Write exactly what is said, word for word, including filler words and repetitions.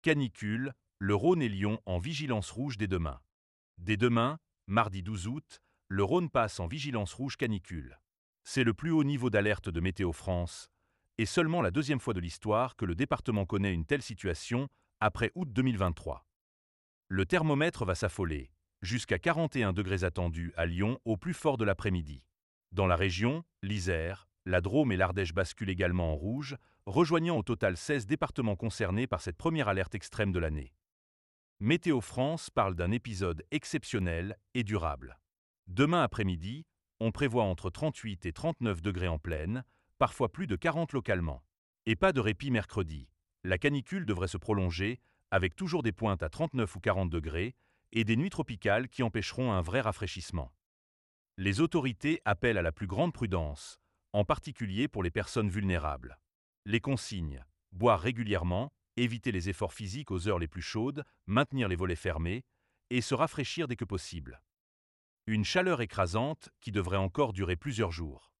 Canicule, le Rhône et Lyon en vigilance rouge dès demain. Dès demain, mardi douze août, le Rhône passe en vigilance rouge canicule. C'est le plus haut niveau d'alerte de Météo France, et seulement la deuxième fois de l'histoire que le département connaît une telle situation après août deux mille vingt-trois. Le thermomètre va s'affoler, jusqu'à quarante et un degrés attendus à Lyon au plus fort de l'après-midi. Dans la région, l'Isère, la Drôme et l'Ardèche basculent également en rouge, rejoignant au total seize départements concernés par cette première alerte extrême de l'année. Météo France parle d'un épisode exceptionnel et durable. Demain après-midi, on prévoit entre trente-huit et trente-neuf degrés en plaine, parfois plus de quarante localement. Et pas de répit mercredi. La canicule devrait se prolonger, avec toujours des pointes à trente-neuf ou quarante degrés, et des nuits tropicales qui empêcheront un vrai rafraîchissement. Les autorités appellent à la plus grande prudence, en particulier pour les personnes vulnérables. Les consignes: boire régulièrement, éviter les efforts physiques aux heures les plus chaudes, maintenir les volets fermés, et se rafraîchir dès que possible. Une chaleur écrasante qui devrait encore durer plusieurs jours.